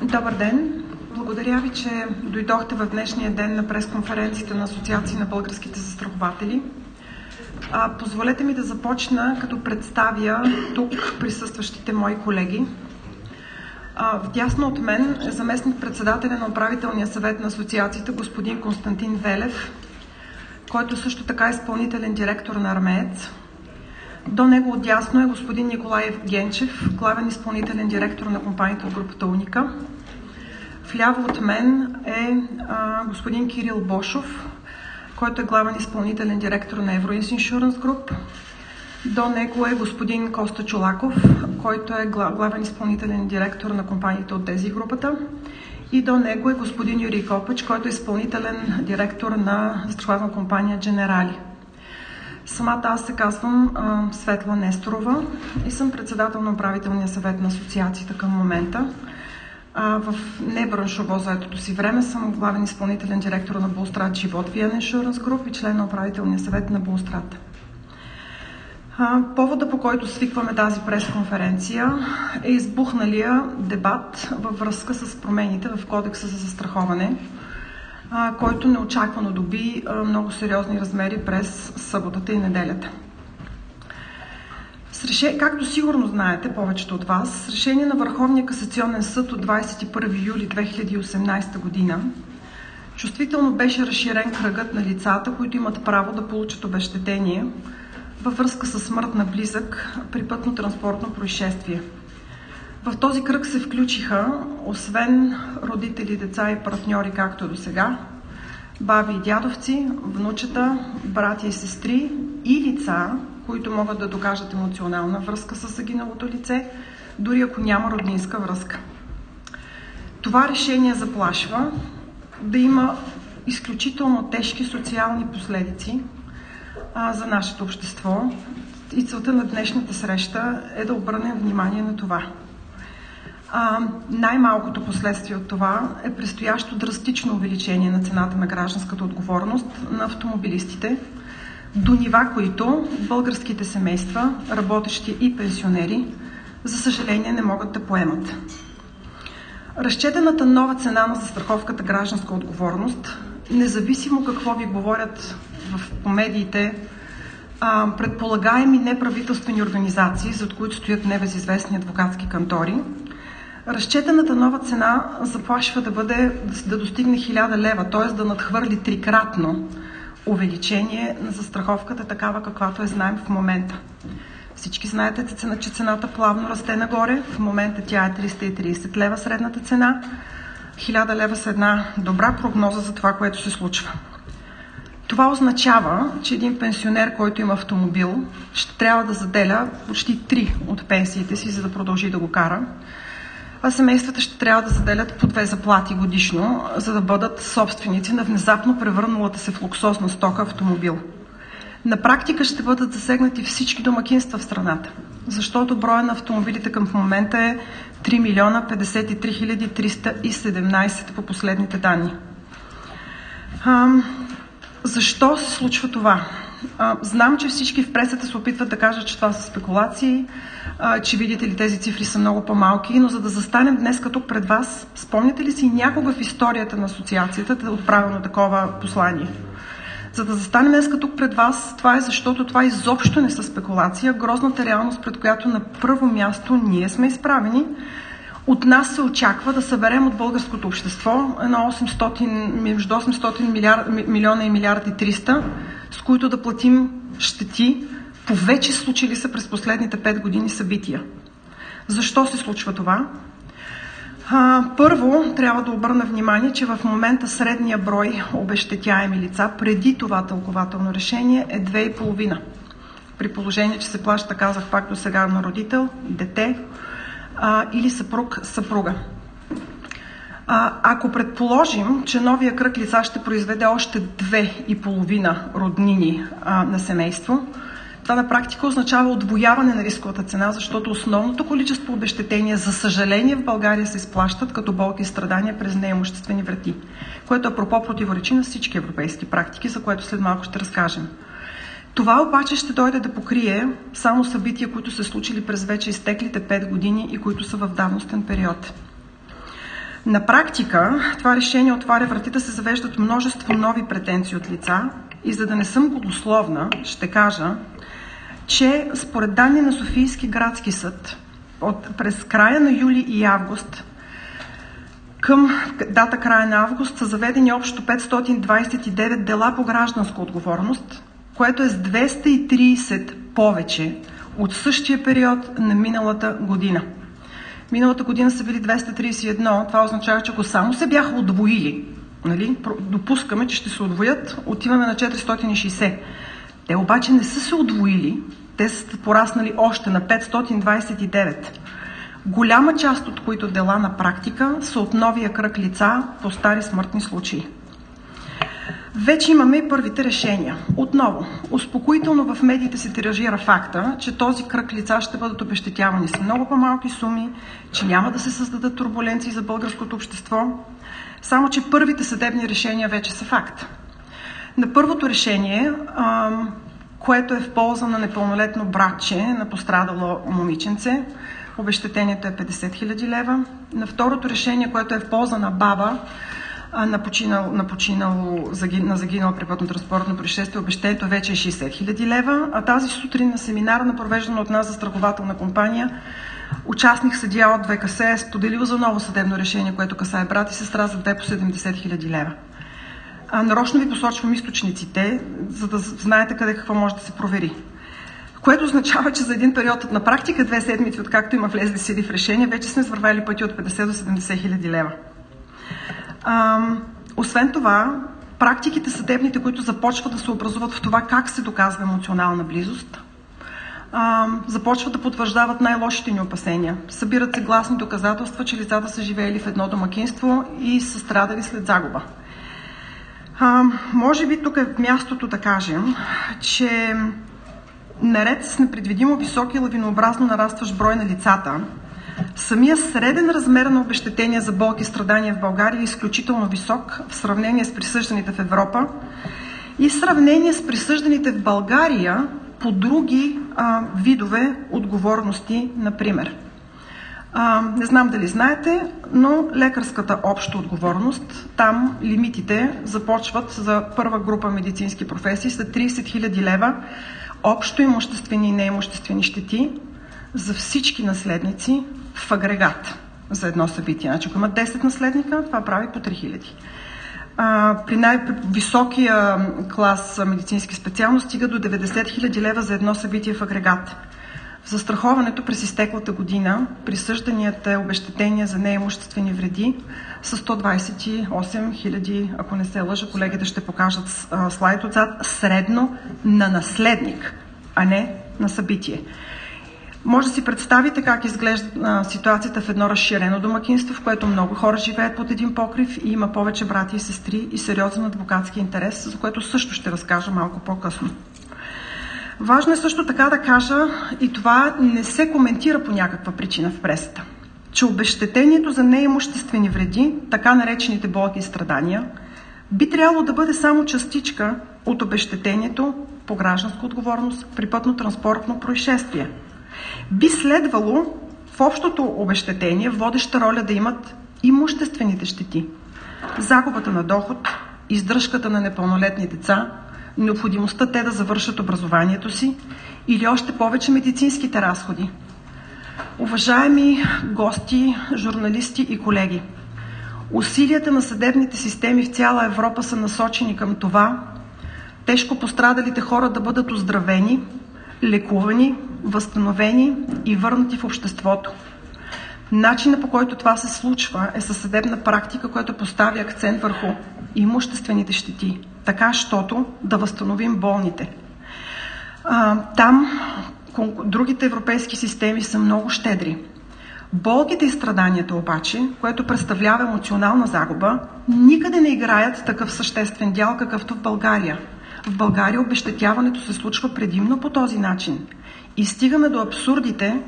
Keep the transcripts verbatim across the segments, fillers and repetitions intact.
Добър ден! Благодаря ви, че дойдохте в днешния ден на пресконференцията на Асоциации на българските застрахователи. А, позволете ми да започна, като представя тук присъстващите мои колеги. А, вдясно от мен е заместник-председателя на управителния съвет на асоциацията господин Константин Велев, който също така е изпълнителен директор на Армеец. До него отдясно е господин Николай Генчев, главен изпълнителен директор на компанията от групата Уника. Вляво от мен е а, господин Кирил Бошов, който е главен изпълнителен директор на Евроинс Insurance Group. До него е господин Коста Чолаков, който е главен изпълнителен директор на компаниите от тези групата. И до него е господин Юрий Копач, който е изпълнителен директор на застрахователна компания Дженерали. Самата аз се казвам а, Светла Несторова и съм председател на управителния съвет на асоциацията към момента. А, в небраншово заетото си време съм главен изпълнителен директор на Булстрат Живот ви ен Insurance Group и член на управителния съвет на Булстрат. А, повода, по който свикваме тази пресконференция, е избухналия дебат във връзка с промените в Кодекса за застраховане, а, който неочаквано доби а, много сериозни размери през съботата и неделята. С реше... Както сигурно знаете, повечето от вас, с решение на Върховния касационен съд от двадесет и първи юли две хиляди и осемнадесета година чувствително беше разширен кръгът на лицата, които имат право да получат обезщетение във връзка с смърт на близък при пътно-транспортно происшествие. В този кръг се включиха, освен родители, деца и партньори, както е до сега, баби и дядовци, внучета, братя и сестри и лица, които могат да докажат емоционална връзка с загиналото лице, дори ако няма роднинска връзка. Това решение заплашва да има изключително тежки социални последици а, за нашето общество и целта на днешната среща е да обърнем внимание на това. А, най-малкото последствие от това е предстоящо драстично увеличение на цената на гражданската отговорност на автомобилистите, до нива, които българските семейства, работещи и пенсионери, за съжаление не могат да поемат. Разчетената нова цена на застраховката гражданска отговорност, независимо какво ви говорят в, по медиите, а, предполагаеми неправителствени организации, зад които стоят небезизвестни адвокатски кантори, разчетената нова цена заплашва да, бъде, да достигне хиляда лева, т.е. да надхвърли трикратно увеличение на застраховката, такава каквато е знаем в момента. Всички знаете, че цената плавно расте нагоре. В момента тя е триста и тридесет лева средната цена. хиляда лева са една добра прогноза за това, което се случва. Това означава, че един пенсионер, който има автомобил, ще трябва да заделя почти три от пенсиите си, за да продължи да го кара. А семействата ще трябва да заделят по две заплати годишно, за да бъдат собственици на внезапно превърналата се в луксозна стока автомобил. На практика ще бъдат засегнати всички домакинства в страната, защото броя на автомобилите към в момента е три милиона петдесет и три хиляди триста и седемнадесет по последните данни. А, защо се случва това? А, знам, че всички в пресата се опитват да кажат, че това са спекулации, а, че видите ли тези цифри са много по-малки, но за да застанем днес тук пред вас, спомняте ли си някога в историята на асоциацията да е отправено такова послание? За да застанем днес тук пред вас, това е защото това изобщо не са спекулация, грозната реалност, пред която на първо място ние сме изправени. От нас се очаква да съберем от българското общество едно осемстотин, между осемстотин милиона и милиард и триста, с които да платим щети по вече случили се през последните пет години събития. Защо се случва това? А, първо, трябва да обърна внимание, че в момента средния брой обезщетяеми лица преди това тълкователно решение е две и половина. При положение, че се плаща, казах пак до сега, на родител, дете а, или съпруг, съпруга. А, ако предположим, че новия кръг лица ще произведе още две и половина роднини а, на семейство, това на практика означава удвояване на рисковата цена, защото основното количество обезщетения, за съжаление, в България се изплащат като болки и страдания през неимуществени врати, което апропо противоречи на всички европейски практики, за което след малко ще разкажем. Това обаче ще дойде да покрие само събития, които се случили през вече изтеклите пет години и които са в давностен период. На практика това решение отваря врати да се завеждат множество нови претенции от лица и за да не съм голословна, ще кажа, че според данни на Софийски градски съд от, през края на юли и август към дата края на август са заведени общо петстотин двадесет и девет дела по гражданска отговорност, което е с двеста и тридесет повече от същия период на миналата година. Миналата година са били двеста тридесет и едно, това означава, че ако само се бяха удвоили, нали, допускаме, че ще се удвоят, отиваме на четиристотин и шейсет. Те обаче не са се удвоили, те са пораснали още на петстотин двадесет и девет. Голяма част от които дела на практика са от новия кръг лица по стари смъртни случаи. Вече имаме и първите решения. Отново, успокоително в медиите се тиражира факта, че този кръг лица ще бъдат обезщетявани с много по-малки суми, че няма да се създадат турбуленции за българското общество, само че първите съдебни решения вече са факт. На първото решение, което е в полза на непълнолетно братче на пострадало момиченце, обезщетението е петдесет хиляди лева. На второто решение, което е в полза на баба, на починал, на, починал, на загинал при пътно-транспортно происшествие, обезщетението вече е шейсет хиляди лева, а тази сутрин на семинара, на провеждана от нас застрахователна компания, участник съдия от ВКС е споделил за ново съдебно решение, което касае брат и сестра за две по седемдесет хиляди лева. А, нарочно ви посочвам източниците, за да знаете къде какво може да се провери. Което означава, че за един период на практика, две седмици, откакто има влезли сили в решение, вече сме свървали пъти от петдесет до седемдесет хиляди лева. А, освен това, практиките съдебните, които започват да се образуват в това как се доказва емоционална близост, а, започват да потвърждават най-лошите ни опасения. Събират се гласни доказателства, че лицата са живеели в едно домакинство и са страдали след загуба. А, може би тук е мястото да кажем, че наред с непредвидимо висок и лавинообразно нарастващ брой на лицата, самия среден размер на обезщетения за болки и страдания в България е изключително висок в сравнение с присъжданите в Европа и в сравнение с присъжданите в България по други а, видове отговорности, например. А, не знам дали знаете, но лекарската обща отговорност, там лимитите започват за първа група медицински професии са тридесет хиляди лева, общо имуществени и неимуществени щети за всички наследници в агрегат за едно събитие. Значи, ако има десет наследника, това прави по три хиляди. А, при най-високия клас медицински специалности стига до деветдесет хиляди лева за едно събитие в агрегат. В застраховането през изтеклата година присъжданията обезщетения за неимуществени вреди са сто двадесет и осем хиляди, ако не се лъжа, колегите ще покажат а, слайд отзад, средно на наследник, а не на събитие. Може да си представите как изглежда а, ситуацията в едно разширено домакинство, в което много хора живеят под един покрив и има повече брати и сестри и сериозен адвокатски интерес, за което също ще разкажа малко по-късно. Важно е също така да кажа, и това не се коментира по някаква причина в пресата, че обезщетението за неимуществени вреди, така наречените болки и страдания, би трябвало да бъде само частичка от обезщетението по гражданска отговорност при пътно-транспортно происшествие. Би следвало в общото обезщетение водеща роля да имат имуществените щети, загубата на доход, издръжката на непълнолетни деца, необходимостта те да завършат образованието си или още повече медицинските разходи. Уважаеми гости, журналисти и колеги, усилията на съдебните системи в цяла Европа са насочени към това тежко пострадалите хора да бъдат оздравени, лекувани, възстановени и върнати в обществото. Начинът, по който това се случва, е със съдебна практика, която поставя акцент върху имуществените щети, така щото да възстановим болните. А, там другите европейски системи са много щедри. Болките и страданията обаче, което представлява емоционална загуба, никъде не играят такъв съществен дял, какъвто в България. В България обезщетяването се случва предимно по този начин. И стигаме до абсурдите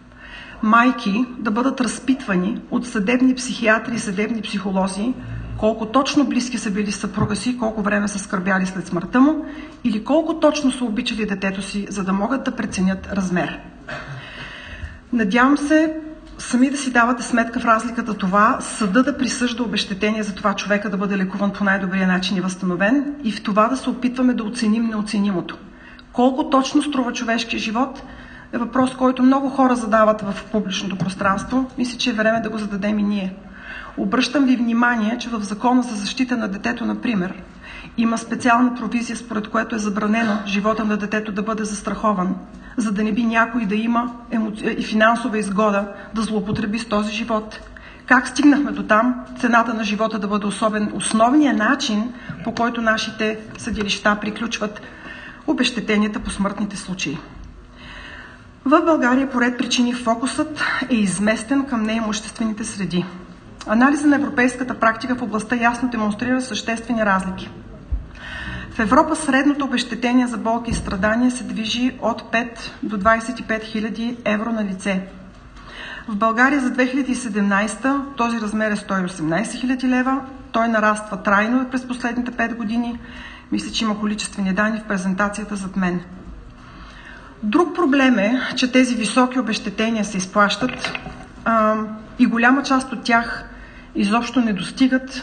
майки да бъдат разпитвани от съдебни психиатри и съдебни психолози, колко точно близки са били съпруга си, колко време са скърбяли след смъртта му или колко точно са обичали детето си, за да могат да преценят размер. Надявам се сами да си давате сметка в разликата това, съда да присъжда обезщетение за това човека да бъде лекуван по най-добрия начин и възстановен, и в това да се опитваме да оценим неоценимото. Колко точно струва човешкия живот е въпрос, който много хора задават в публичното пространство. Мисля, че е време да го зададем и ние. Обръщам ви внимание, че в Закона за защита на детето, например, има специална провизия, според което е забранено живота на детето да бъде застрахован, за да не би някой да има емоци... финансова изгода да злоупотреби с този живот. Как стигнахме до там цената на живота да бъде особен, основният начин, по който нашите съдилища приключват обезщетенията по смъртните случаи? В България по ред причини фокусът е изместен към неимуществените среди. Анализа на европейската практика в областта ясно демонстрира съществени разлики. В Европа средното обезщетение за болки и страдания се движи от пет до двадесет и пет хиляди евро на лице. В България за две хиляди и седемнадесета този размер е сто и осемнадесет хиляди лева. Той нараства трайно през последните пет години. Мисля, че има количествени данни в презентацията зад мен. Друг проблем е, че тези високи обезщетения се изплащат а, и голяма част от тях изобщо не достигат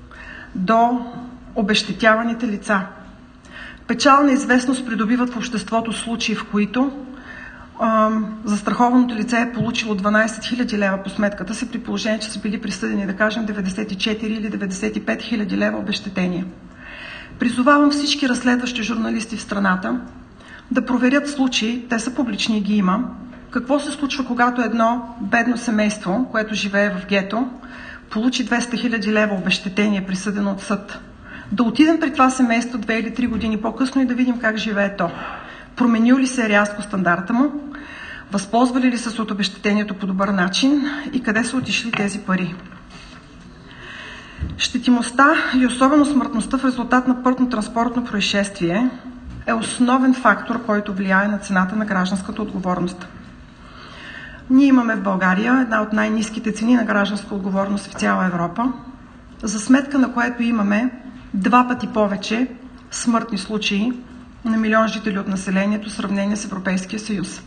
до обезщетяваните лица. Печална известност придобиват в обществото случаи, в които а, застрахованото лице е получило дванадесет хиляди лева по сметката си, при положение, че са били присъдени, да кажем, деветдесет и четири или деветдесет и пет хиляди лева обезщетение. Призовавам всички разследващи журналисти в страната да проверят случаи, те са публични и ги има, какво се случва, когато едно бедно семейство, което живее в гето, получи двеста хиляди лева обезщетение, присъдено от съд. Да отидем при това семейство две или три години по-късно и да видим как живее то. Променил ли се рязко стандарта му, възползвали ли са се от обезщетението по добър начин и къде са отишли тези пари. Щетимостта и особено смъртността в резултат на пътно-транспортно происшествие е основен фактор, който влияе на цената на гражданската отговорност. Ние имаме в България една от най-ниските цени на гражданска отговорност в цяла Европа, за сметка на което имаме два пъти повече смъртни случаи на милион жители от населението в сравнение с Европейския съюз.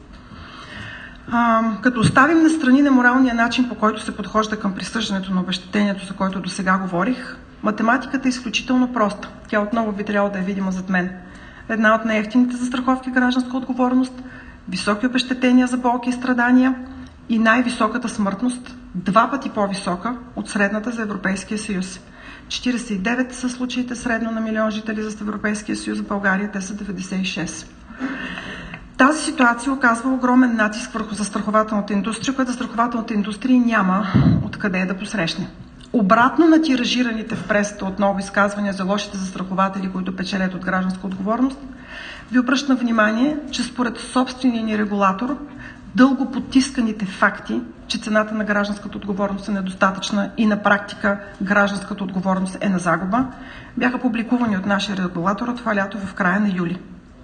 А, като оставим на страни на моралния начин, по който се подхожда към присъждането на обезщетението, за който до сега говорих, математиката е изключително проста. Тя отново би трябвало да е видима зад мен. Една от най-евтините застраховки гражданска отговорност, високи обезщетения за болки и страдания и най-високата смъртност, два пъти по-висока от средната за Европейския съюз. четиридесет и девет са случаите средно на милион жители за Европейския съюз, в България те са деветдесет и шест. Тази ситуация оказва огромен натиск върху застрахователната индустрия, която застрахователната индустрия няма откъде да посрещне. Обратно на тиражираните в пресата отново изказвания за лошите застрахователи, които печелят от гражданска отговорност, ви обръщам внимание, че според собствения ни регулатор, дълго потисканите факти, че цената на гражданската отговорност е недостатъчна и на практика гражданската отговорност е на загуба, бяха публикувани от нашия регулатор това лято в края на юли.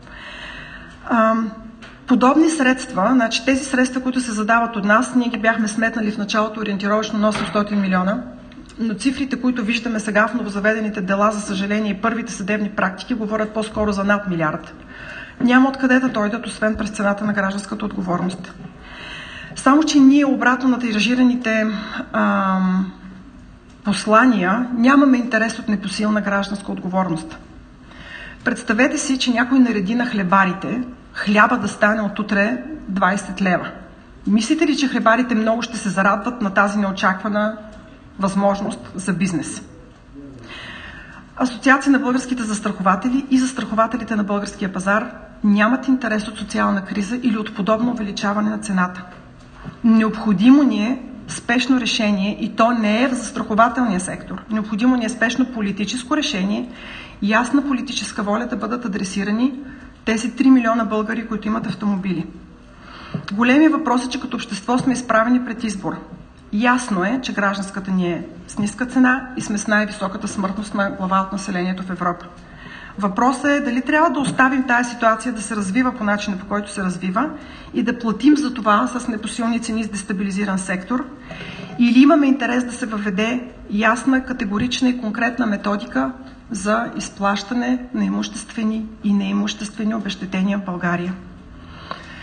Подобни средства, значи тези средства, които се задават от нас, ние ги бяхме сметнали в началото ориентировъчно на осемстотин милиона, но цифрите, които виждаме сега в новозаведените дела, за съжаление и първите съдебни практики, говорят по-скоро за над милиард. Няма откъде да дойдат, освен през цената на гражданската отговорност. Само че ние, обратно на тиражираните ам, послания, нямаме интерес от непосилна гражданска отговорност. Представете си, че някой нареди на хлебарите хляба да стане от утре двадесет лева. Мислите ли, че хлебарите много ще се зарадват на тази неочаквана възможност за бизнес? Асоциация на българските застрахователи и застрахователите на българския пазар нямат интерес от социална криза или от подобно увеличаване на цената. Необходимо ни е спешно решение и то не е в застрахователния сектор. Необходимо ни е спешно политическо решение, ясна политическа воля да бъдат адресирани тези три милиона българи, които имат автомобили. Големият въпрос е, че като общество сме изправени пред избор. Ясно е, че гражданската ни е с ниска цена и сме с най-високата смъртност на глава от населението в Европа. Въпросът е дали трябва да оставим тази ситуация да се развива по начина, по който се развива и да платим за това с непосилни цени с дестабилизиран сектор, или имаме интерес да се въведе ясна, категорична и конкретна методика за изплащане на имуществени и неимуществени обезщетения в България.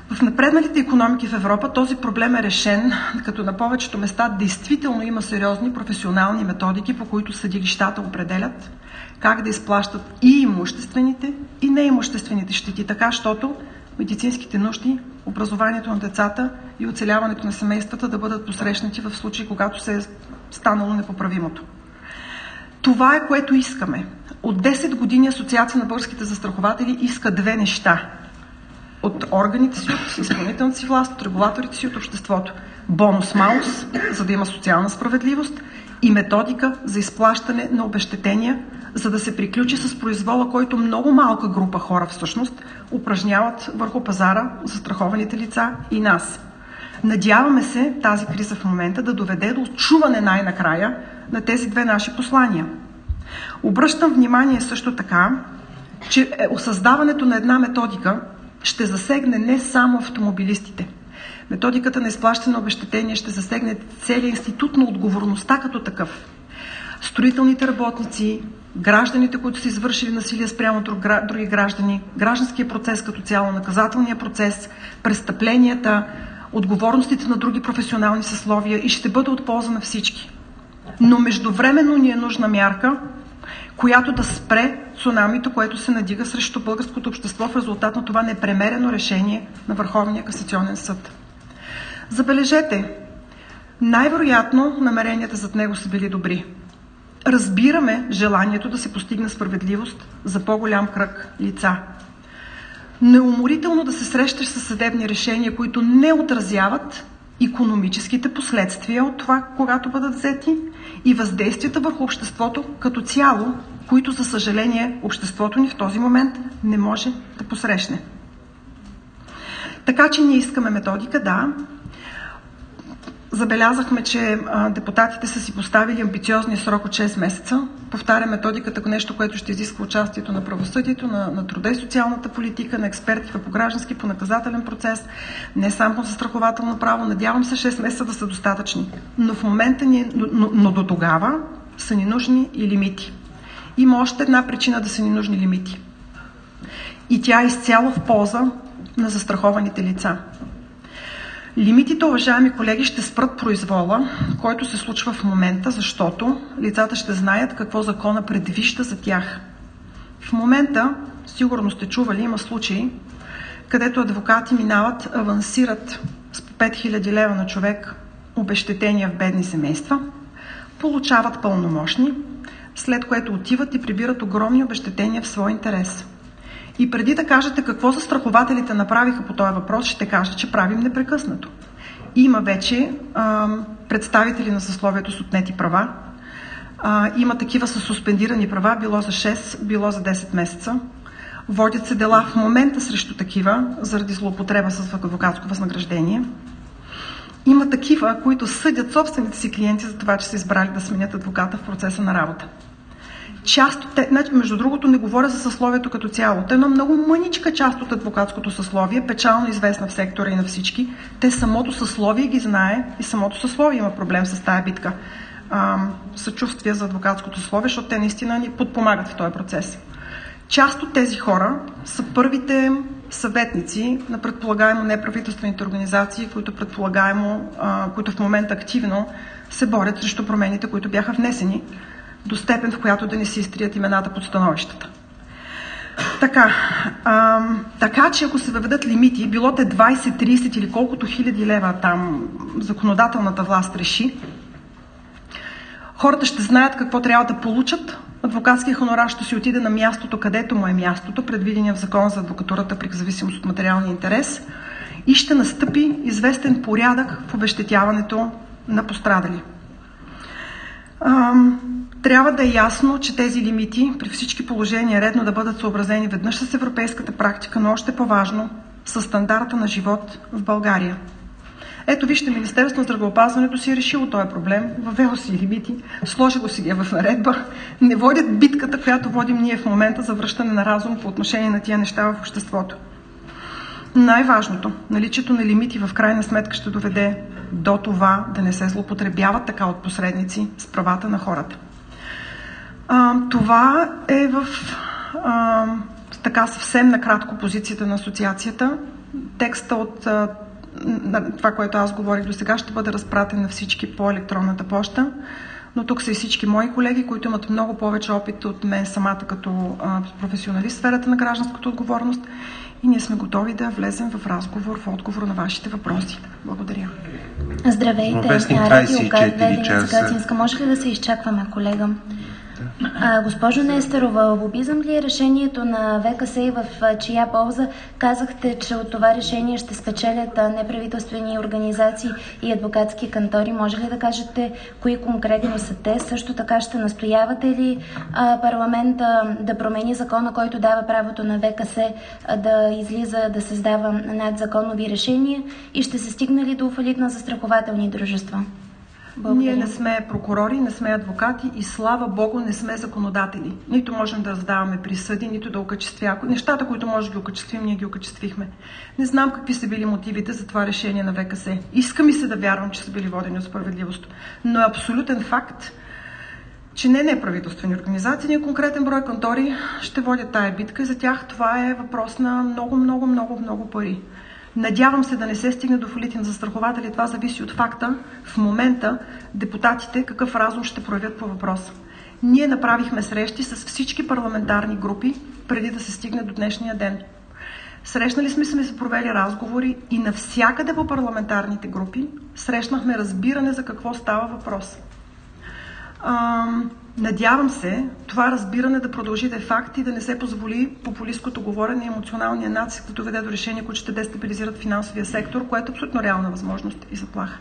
В напредналите икономики в Европа този проблем е решен, като на повечето места действително има сериозни професионални методики, по които съдилищата определят как да изплащат и имуществените, и неимуществените щети, така, щото медицинските нужди, образованието на децата и оцеляването на семействата да бъдат посрещнати в случай, когато се е станало непоправимото. Това е, което искаме. От десет години Асоциация на българските застрахователи иска две неща. От органите си, от изпълнителната си власт, от регулаторите си, от обществото. Бонус-маус, за да има социална справедливост, и методика за изплащане на обезщетения, за да се приключи с произвола, който много малка група хора всъщност упражняват върху пазара, застрахованите лица и нас. Надяваме се тази криза в момента да доведе до чуване най-накрая на тези две наши послания. Обръщам внимание също така, че създаването на една методика ще засегне не само автомобилистите. Методиката на изплащане на обезщетение ще засегне целият институт на отговорността като такъв. Строителните работници, гражданите, които са извършили насилие спрямо други граждани, гражданския процес като цяло, наказателния процес, престъпленията, отговорностите на други професионални съсловия и ще бъде от полза на всички. Но междувременно ни е нужна мярка, която да спре цунамито, което се надига срещу българското общество в резултат на това непремерено решение на Върховния касационен съд. Забележете, най-вероятно намеренията зад него са били добри. Разбираме желанието да се постигне справедливост за по-голям кръг лица. Но е уморително да се срещаш с съдебни решения, които не отразяват икономическите последствия от това, когато бъдат взети, и въздействията върху обществото като цяло, които, за съжаление, обществото ни в този момент не може да посрещне. Така че ние искаме методика, да. Забелязахме, че а, депутатите са си поставили амбициозния срок от шест месеца. Повтаря методиката като нещо, което ще изисква участието на правосъдието, на, на труда и социалната политика, на експерти по граждански, по наказателен процес, не само за застрахователно право. Надявам се шест месеца да са достатъчни. Но в момента ни, но, но до тогава са ни нужни и лимити. Има още една причина да са ни нужни лимити. И тя е изцяло в полза на застрахованите лица. Лимитите, уважаеми колеги, ще спрат произвола, който се случва в момента, защото лицата ще знаят какво закона предвижда за тях. В момента, сигурно сте чували, има случаи, където адвокати минават, авансират с по пет хиляди лева на човек обезщетения в бедни семейства, получават пълномощни, след което отиват и прибират огромни обезщетения в свой интерес. И преди да кажете какво застрахователите направиха по този въпрос, ще кажа, че правим непрекъснато. Има вече а, представители на съсловието с отнети права. А, има такива с суспендирани права, било за шест, било за десет месеца. Водят се дела в момента срещу такива, заради злоупотреба с адвокатско възнаграждение. Има такива, които съдят собствените си клиенти за това, че са избрали да сменят адвоката в процеса на работа. Част от те, между другото, не говоря за съсловието като цяло. Те една много мъничка част от адвокатското съсловие, печално известна в сектора и на всички. Те самото съсловие ги знае и самото съсловие има проблем с тая битка. А, съчувствие за адвокатското съсловие, защото те наистина ни подпомагат в този процес. Част от тези хора са първите съветници на предполагаемо неправителствените организации, които предполагаемо, а, които в момента активно се борят срещу промените, които бяха внесени, до степен, в която да не си изтрият имената под становищата. Така, а, така че ако се въведат лимити, било те двайсет, трийсет или колкото хиляди лева там законодателната власт реши, хората ще знаят какво трябва да получат, адвокатския хонорар ще си отиде на мястото, където му е мястото, предвидения в закон за адвокатурата при зависимост от материалния интерес, и ще настъпи известен порядък в обезщетяването на пострадали. Ам, трябва да е ясно, че тези лимити при всички положения е редно да бъдат съобразени веднъж с европейската практика, но още по-важно с стандарта на живот в България. Ето вижте, Министерството на здравеопазването си е решило този проблем, въвело си лимити, сложило си ги в наредба, не водят битката, която водим ние в момента за връщане на разум по отношение на тия неща в обществото. Най-важното, наличието на лимити в крайна сметка ще доведе до това да не се злоупотребяват така от посредници с правата на хората. А, това е в а, така съвсем накратко позицията на асоциацията. Текста от а, това, което аз говорих до сега, ще бъде разпратен на всички по електронната поща, но тук са и всички мои колеги, които имат много повече опит от мен самата като а, професионалист в сферата на гражданската отговорност и ние сме готови да влезем в разговор, в отговор на вашите въпроси. Благодаря. Здравейте, Радио Гад, Гатинска. Може ли да се изчакваме, колега? А, госпожо Нестерова, лобизъм ли е решението на ВКС и в чия полза? Казахте, че от това решение ще спечелят неправителствени организации и адвокатски кантори. Може ли да кажете кои конкретно са те? Също така ще настоявате ли а, парламента да промени закона, който дава правото на ВКС да излиза, да създава надзаконови решения и ще се стигне ли до фалит на застрахователни дружества? Благодаря. Ние не сме прокурори, не сме адвокати и слава Богу не сме законодатели. Нито можем да раздаваме присъди, нито да окачествяваме. Нещата, които може да ги окачествим, ние ги окачествихме. Не знам какви са били мотивите за това решение на ВКС. Иска ми се да вярвам, че са били водени от справедливост. Но е абсолютен факт, че не неправителствени организации, ни конкретен брой кантори ще водят тая битка и за тях това е въпрос на много, много, много, много пари. Надявам се да не се стигне до фалити на застрахователи. Това зависи от факта в момента депутатите какъв разум ще проявят по въпроса. Ние направихме срещи с всички парламентарни групи преди да се стигне до днешния ден. Срещнали сме се, провели разговори и навсякъде по парламентарните групи срещнахме разбиране за какво става въпрос. Ам, надявам се това разбиране да продължи да е факт и да не се позволи популисткото говорене и емоционалния натиск да доведе до решения, които ще дестабилизират финансовия сектор, което е абсолютно реална възможност и заплаха.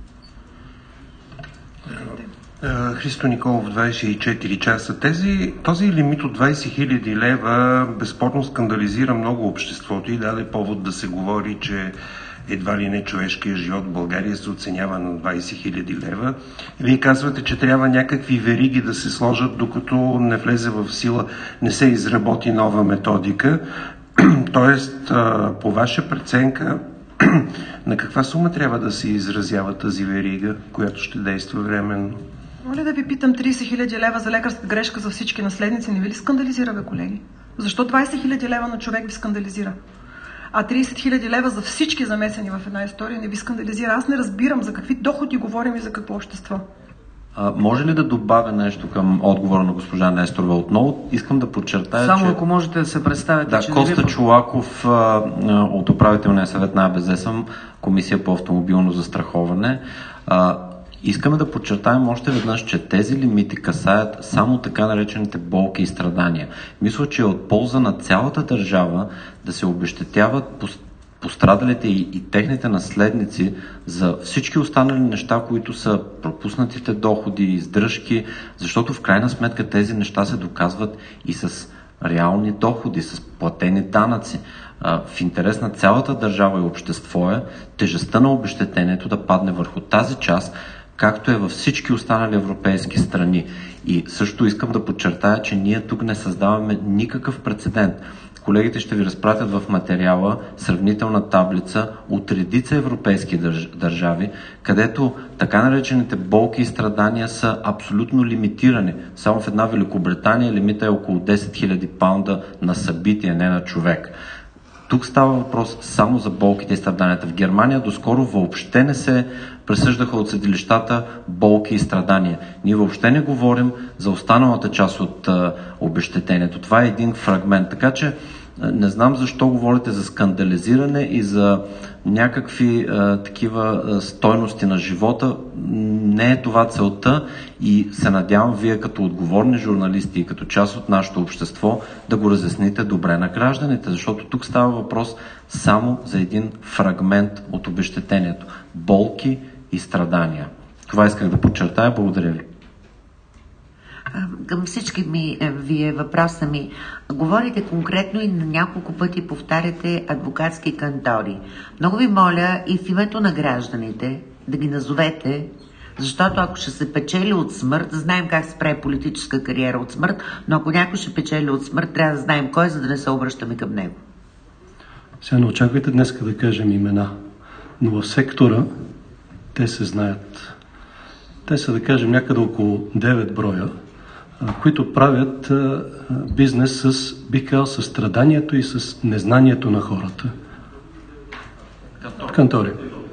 Христо Николов, двадесет и четири часа. Тези, този лимит от двадесет хиляди лева безспорно скандализира много обществото и даде повод да се говори, че едва ли не човешкият живот в България се оценява на двадесет хиляди лева. Вие казвате, че трябва някакви вериги да се сложат, докато не влезе в сила, не се изработи нова методика. Тоест, по ваша преценка, на каква сума трябва да се изразява тази верига, която ще действа временно? Моля да ви питам, тридесет хиляди лева за лекарска грешка за всички наследници не ви ли скандализира, бе, колеги? Защо двадесет хиляди лева на човек ви скандализира? А тридесет хиляди лева за всички замесени в една история не ви скандализира. Аз не разбирам за какви доходи говорим и за какво общество. А, може ли да добавя нещо към отговора на госпожа Несторова? Отново искам да подчертая, Само че... ако можете да се представите, да, че... Коста ви... Чолаков а, от управителния съвет на АБЗ съм, Комисия по автомобилно застраховане. А, Искаме да подчертаем още веднъж, че тези лимити касаят само така наречените болки и страдания. Мисля, че е от полза на цялата държава да се обезщетяват пострадалите и, и техните наследници за всички останали неща, които са пропуснатите доходи, издръжки, защото в крайна сметка тези неща се доказват и с реални доходи, с платени данъци. В интерес на цялата държава и общество е тежестта на обезщетението да падне върху тази част, както е във всички останали европейски страни. И също искам да подчертая, че ние тук не създаваме никакъв прецедент. Колегите ще ви разпратят в материала сравнителна таблица от редица европейски държави, където така наречените болки и страдания са абсолютно лимитирани. Само в една Великобритания лимита е около десет хиляди паунда на събитие, не на човек. Тук става въпрос само за болките и страданията. В Германия доскоро въобще не се присъждаха от съдилищата болки и страдания. Ние въобще не говорим за останалата част от а, обезщетението. Това е един фрагмент. Така че не знам защо говорите за скандализиране и за някакви а, такива а, стойности на живота. Не е това целта и се надявам вие като отговорни журналисти и като част от нашето общество да го разясните добре на гражданите, защото тук става въпрос само за един фрагмент от обезщетението. Болки и страдания. Това исках да подчертая. Благодаря ви. Към всички ми, вие въпроса ми, говорите конкретно и на няколко пъти повтаряте адвокатски кантори. Много ви моля и в името на гражданите да ги назовете, защото ако ще се печели от смърт, знаем как се прави политическа кариера от смърт, но ако някой ще печели от смърт, трябва да знаем кой, за да не се обръщаме към него. Сега не очаквайте днес да кажем имена, но в сектора те се знаят. Те са, да кажем, някъде около девет броя, които правят бизнес с, бих казал, с страданието и с незнанието на хората. Кантори.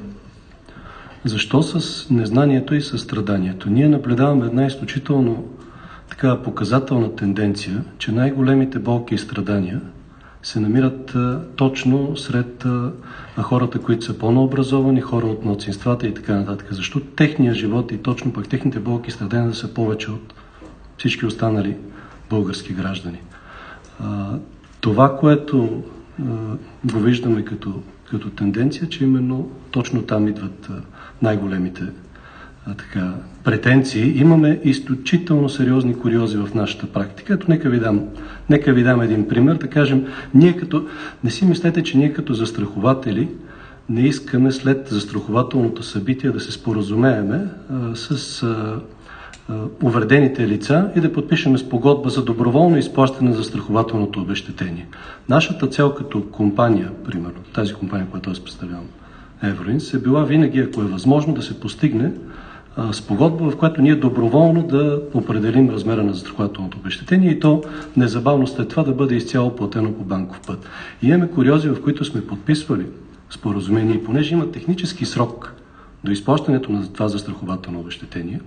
Защо с незнанието и състраданието? Ние наблюдаваме една изключително така показателна тенденция, че най-големите болки и страдания се намират а, точно сред а, хората, които са по-наобразовани, хора от малцинствата и така нататък. Защо техния живот и точно пък техните болки и страдания са повече от всички останали български граждани. А, това, което а, го виждаме като, като тенденция, че именно точно там идват а, най-големите а, така, претенции. Имаме изключително сериозни куриози в нашата практика. Ето, нека ви дам, нека ви дам един пример. Да кажем, ние като, не си мислете, че ние като застрахователи не искаме след застрахователното събитие да се споразумееме а, с а, увредените лица и да подпишеме спогодба за доброволно изплащане на застрахователното обезщетение. Нашата цел като компания, примерно, тази компания, която аз представлявам, Евроинс, е била винаги, ако е възможно, да се постигне а, спогодба, в която ние доброволно да определим размера на застрахователното обезщетение и то незабавно след това да бъде изцяло платено по банков път. И имаме куриози, в които сме подписвали споразумение, и понеже има технически срок до изплащането на това застрахователно обезщетение,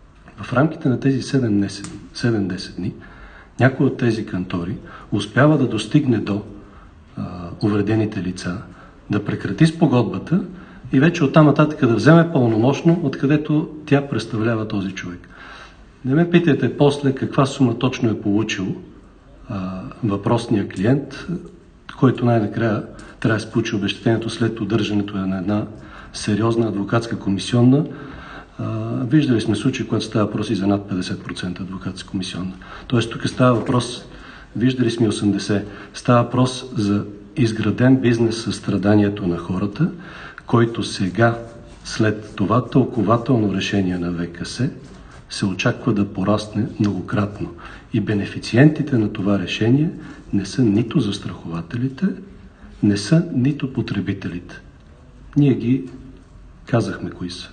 в рамките на тези седем-десет дни някой от тези кантори успява да достигне до а, увредените лица, да прекрати спогодбата и вече оттам нататък да вземе пълномощно, откъдето тя представлява този човек. Не ме питайте после каква сума точно е получил а, въпросния клиент, който най-накрая трябва да се получи обезщетението след удържането на една сериозна адвокатска комисионна. Uh, виждали сме случаи, когато става въпрос и за над петдесет процента адвокатска комисионна. Тоест тук става въпрос, виждали сме осемдесет, става въпрос за изграден бизнес със страданието на хората, който сега, след това тълкователно решение на ВКС, се очаква да порасне многократно. И бенефициентите на това решение не са нито застрахователите, не са нито потребителите. Ние ги казахме кои са.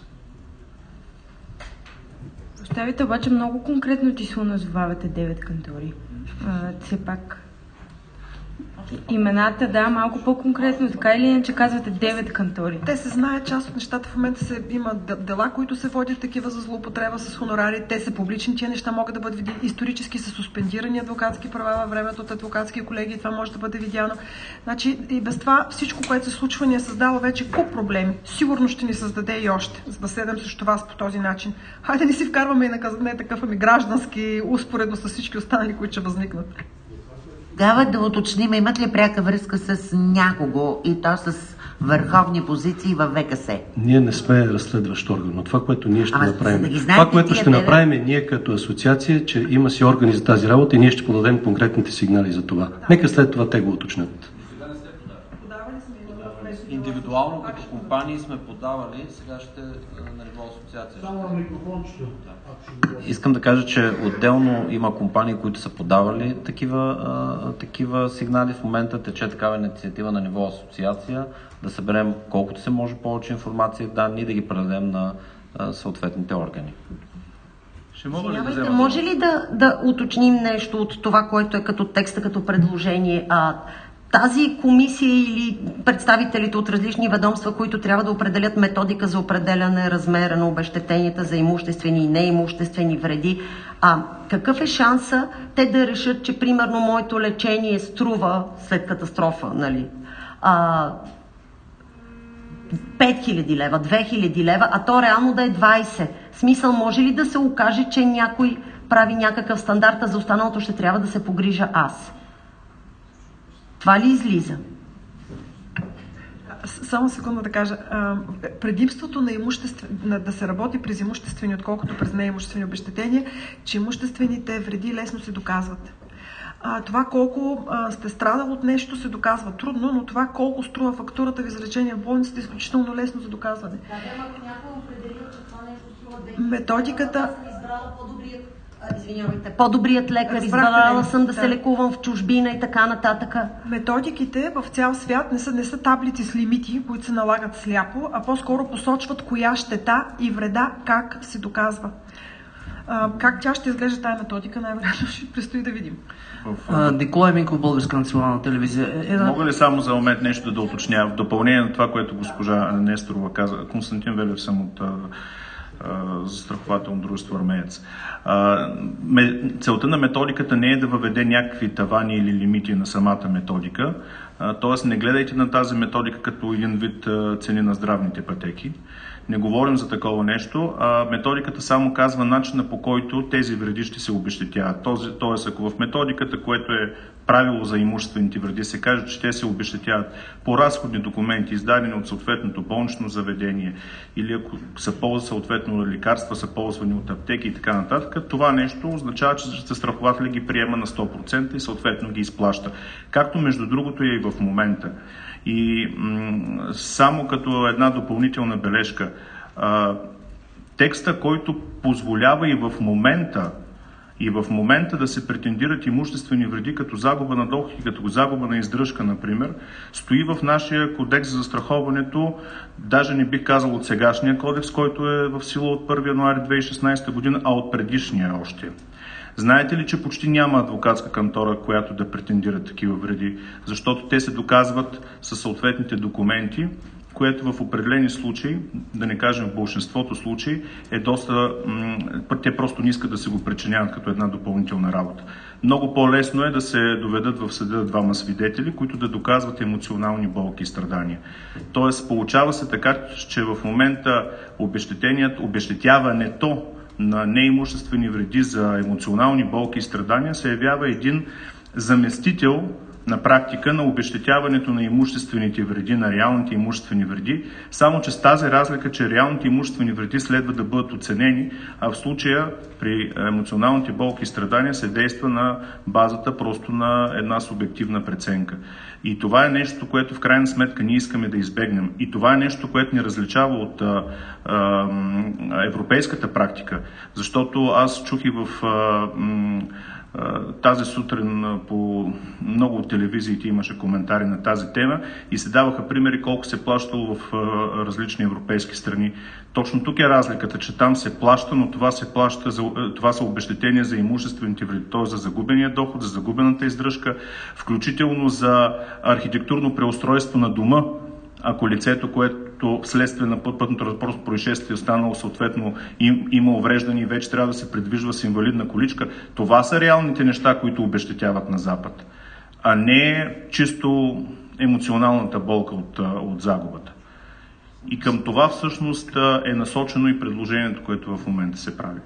Оставите обаче много конкретно число назовавате девет кантори. А, все пак имената, да, малко по-конкретно, така или иначе казвате девет кантори. Те се знаят, част от нещата в момента се, има дела, които се водят такива за злоупотреба с хонорари, те са публични, тия неща могат да бъдат видени, исторически са суспендирани адвокатски права във времето от адвокатски колеги, това може да бъде видяно. Значи и без това всичко, което се случва, ни е създало вече куп проблеми. Сигурно ще ни създаде и още, за да седем срещу вас по този начин. Хайде да не си вкарваме и наказ... не такъв ами граждански, успоредно с всички останали, които ще възникнат. Тогава да уточним, имат ли пряка връзка с някого и то с върховни позиции във ВКС? Ние не сме разследващ орган, но това, което ние ще Ама, направим, да това, което ще направим е ние като асоциация, че има си органи за тази работа и ние ще подадем конкретните сигнали за това. Да. Нека след това те го уточнят. Индивидуално като компании сме подавали, сега ще на ниво асоциация. Искам да кажа, че отделно има компании, които са подавали такива, а, такива сигнали. В момента тече такава инициатива на ниво асоциация, да съберем колкото се може повече информация и данни и да ги предадем на а, съответните органи. Ще мога ли да взема? Може ли да, да уточним нещо от това, което е като текста, като предложение? А, тази комисия или представителите от различни ведомства, които трябва да определят методика за определяне размера на обезщетенията за имуществени и неимуществени вреди, а какъв е шанса те да решат, че примерно моето лечение струва след катастрофа, нали? А, пет хиляди лева, две хиляди лева, а то реално да е двайсет. Смисъл, може ли да се окаже, че някой прави някакъв стандарт, а за останалото ще трябва да се погрижа аз? Това ли излиза? Само секунда да кажа. Предимството на, на да се работи през имуществени, отколкото през неимуществени обезщетения, че имуществените вреди лесно се доказват. А, това колко а, сте страдал от нещо се доказва трудно, но това колко струва фактурата ви за лечение в болницата е изключително лесно за доказване. Да, ако някой определил, че това нещо струва две методиката... Извинявайте, по-добрият лекар, избрала съм да, да се лекувам в чужбина и така нататък. Методиките в цял свят не са, не са таблици с лимити, които се налагат сляпо, а по-скоро посочват коя щета и вреда как се доказва. А, как тя ще изглежда тая методика, най-вероятно ще предстои да видим. Uh, Николай Минков, Българска национална телевизия. Една... Мога ли само за момент нещо да уточня? В допълнение на това, което госпожа Несторова каза, Константин Велев съм от застрахователно дружество Армеец. А, ме, целта на методиката не е да въведе някакви тавани или лимити на самата методика, т.е. не гледайте на тази методика като един вид а, цени на здравните пътеки. Не говорим за такова нещо, а методиката само казва начина, по който тези вреди ще се обезщетяват. Тоест, ако в методиката, което е правило за имуществените вреди, се каже, че те се обезщетяват по разходни документи, издадени от съответното болнично заведение, или ако са ползват съответно лекарства, са ползвани от аптеки и така нататък, това нещо означава, че застрахователят ги приема на сто процента и съответно ги изплаща. Както между другото е и в момента. И м- само като една допълнителна бележка, а, текста, който позволява и в момента и в момента да се претендират имуществени вреди като загуба на доход и като загуба на издръжка, например, стои в нашия кодекс за застраховането, даже не бих казал от сегашния кодекс, който е в сила от първи януари две хиляди и шестнадесета година, а от предишния още. Знаете ли, че почти няма адвокатска кантора, която да претендира такива вреди, защото те се доказват със съответните документи, което в определени случаи, да не кажем в большинството случаи, е доста... те просто не искат да се го причиняват като една допълнителна работа. Много по-лесно е да се доведат в съда двама свидетели, които да доказват емоционални болки и страдания. Тоест, получава се така, че в момента обезщетяването на неимуществени вреди за емоционални болки и страдания се явява един заместител на практика на обезщетяването на имуществените вреди, на реалните имуществени вреди, само че с тази разлика, че реалните имуществени вреди следва да бъдат оценени, а в случая при емоционалните болки и страдания се действа на базата просто на една субективна преценка. И това е нещо, което в крайна сметка ние искаме да избегнем. И това е нещо, което ни различава от а, а, европейската практика, защото аз чух и в а, м, тази сутрин по много от телевизиите имаше коментари на тази тема и се даваха примери колко се плащало в различни европейски страни. Точно тук е разликата, че там се плаща, но това се плаща за, това са обезщетения за имуществените вреди, т.е. за загубения доход, за загубената издръжка, включително за архитектурно преустройство на дома, ако лицето, което вследствие на пътното происшествие останало съответно им, има увреждане и вече трябва да се придвижва с инвалидна количка, това са реалните неща, които обезщетяват на Запад, а не чисто емоционалната болка от, от загубата. И към това всъщност е насочено и предложението, което в момента се прави.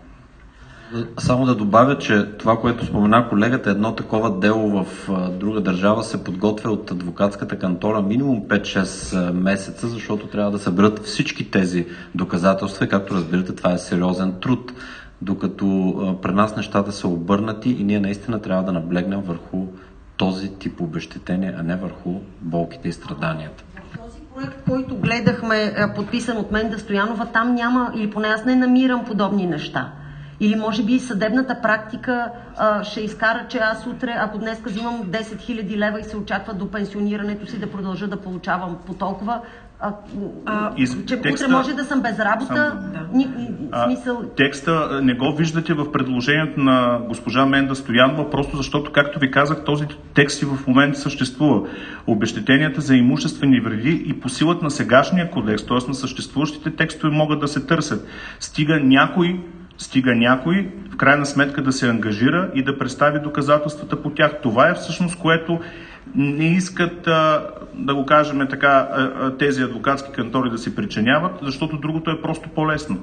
Само да добавя, че това, което спомена колегата, едно такова дело в друга държава се подготвя от адвокатската кантора минимум пет-шест месеца, защото трябва да съберат всички тези доказателства. Както разбирате, това е сериозен труд, докато при нас нещата са обърнати и ние наистина трябва да наблегнем върху този тип обезщетение, а не върху болките и страданията. Този проект, който гледахме, подписан от Менда Стоянова, там няма, или поне аз не намирам подобни неща. Или може би съдебната практика а, ще изкара, че аз утре, ако днес взимам десет хиляди лева и се очаква до пенсионирането си да продължа да получавам по толкова, а, а, че текста, утре може да съм без работа. Сам, да. ни, а, смисъл... Текста не го виждате в предложението на госпожа Менда Стоянова, просто защото, както ви казах, този текст и в момента съществува. Обезщетенията за имуществени вреди и по силата на сегашния кодекс, т.е. на съществуващите текстове, могат да се търсят. Стига някой Стига някой, в крайна сметка, да се ангажира и да представи доказателствата по тях. Това е всъщност, което не искат, да го кажем така, тези адвокатски кантори да се причиняват, защото другото е просто по-лесно.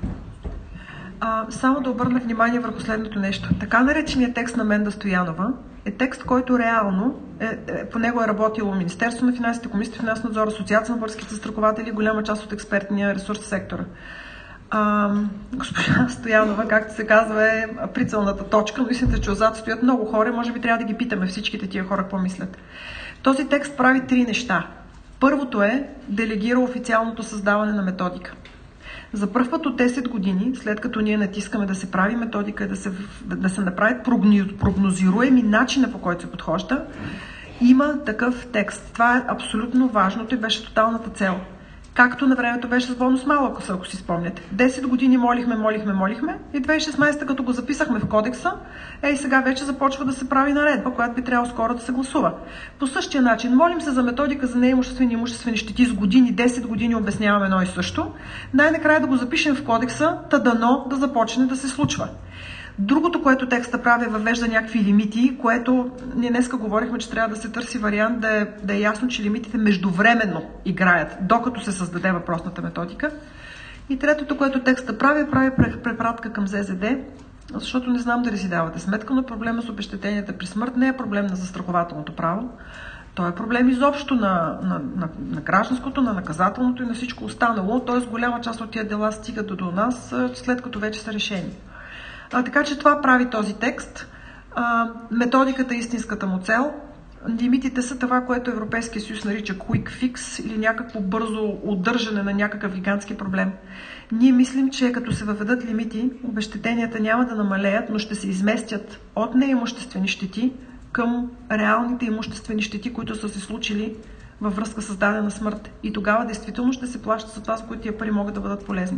А, само да обърна внимание върху следното нещо. Така нареченият текст на Менда Стоянова е текст, който реално, е, е, по него е работило Министерство на финансите, Комисията за финансов надзор, Асоциация на българските застрахователи и голяма част от експертния ресурс в сектора. А, госпожа Стоянова, както се казва, е прицелната точка, но истината, че отзад стоят много хора, може би трябва да ги питаме всичките тия хора какво мислят. Този текст прави три неща. Първото е делегира официалното създаване на методика. За първ път от десет години, след като ние натискаме да се прави методика, да се, да се направят прогнозируеми начина, по който се подхожда, има такъв текст. Това е абсолютно важното и беше тоталната цел. Както на времето беше с бонус малък, ако си спомняте. десет години молихме, молихме, молихме и две хиляди и шестнадесета, като го записахме в кодекса, ей сега вече започва да се прави наредба, която би трябвало скоро да се гласува. По същия начин, молим се за методика за неимуществени и имуществени щети с години, десет години обясняваме едно и също. Най-накрая да го запишем в кодекса, та дано да започне да се случва. Другото, което текста прави, въвежда някакви лимити, което ние днеска говорихме, че трябва да се търси вариант да е, да е ясно, че лимитите междувременно играят, докато се създаде въпросната методика. И третото, което текста прави, прави препратка към З З Д, защото не знам дали си давате сметка, но проблема с обезщетенията при смърт не е проблем на застрахователното право. То е проблем изобщо на, на, на, на гражданското, на наказателното и на всичко останало. Т.е. голяма част от тия дела стигат до, до нас, след като вече са решени. А, така че това прави този текст. А, методиката е истинската му цел. Лимитите са това, което Европейския съюз нарича quick fix или някакво бързо удържане на някакъв гигантски проблем. Ние мислим, че като се въведат лимити, обезщетенията няма да намалеят, но ще се изместят от неимуществени щети към реалните имуществени щети, които са се случили във връзка с дадена смърт. И тогава действително ще се плаща за това, с които тия пари могат да бъдат полезни.